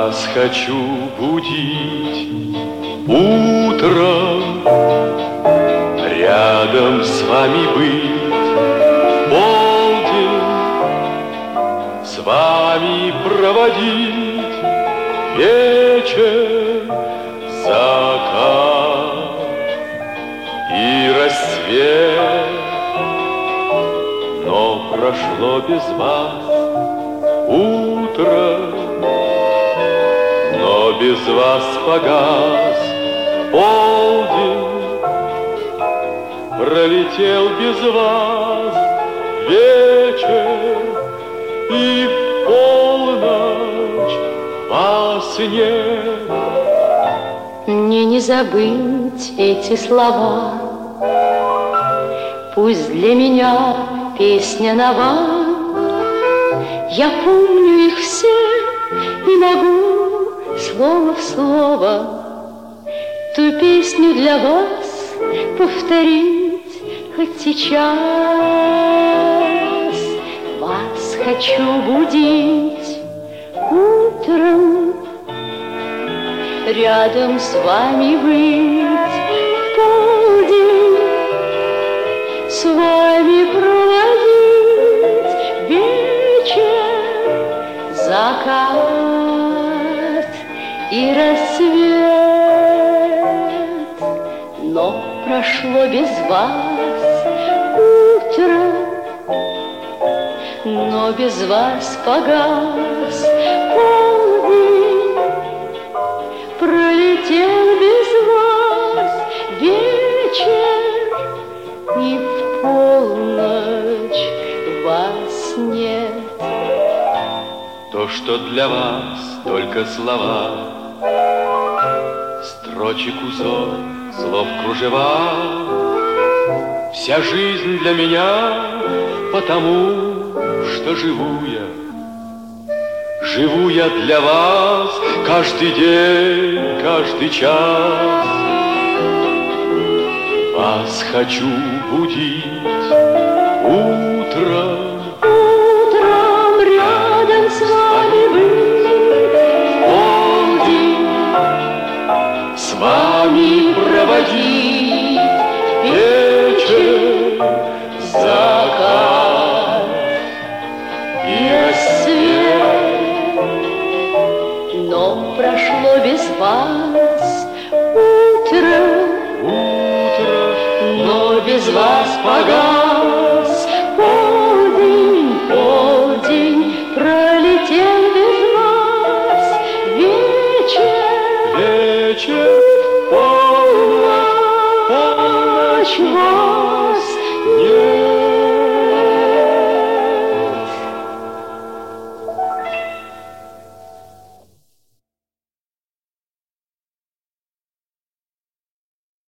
Вас хочу будить утром, рядом с вами быть в полдень, с вами проводить вечер, закат и рассвет. Но прошло без вас утро, но без вас погас полдень, пролетел без вас вечер, и в полночь вас нет. Мне не забыть эти слова, пусть для меня песня нова. Я помню их все и могу слово в слово ту песню для вас повторить хоть сейчас. Вас хочу будить утром, рядом с вами быть в полдень, с вами проводить вечер, закат и рассвет. Но прошло без вас утро, но без вас погас полдень, пролетел без вас вечер, и в полночь вас нет. То, что для вас только слова, строчек узор, слов кружева, вся жизнь для меня, потому что живу я для вас каждый день, каждый час. Вас хочу будить утром, Рядом с вами быть в полдень, с вами проводить вечер, закат и рассвет. Но прошло без вас утро, но без вас погас полдень, пролетел без вас вечер, вечер, полночь, полночь.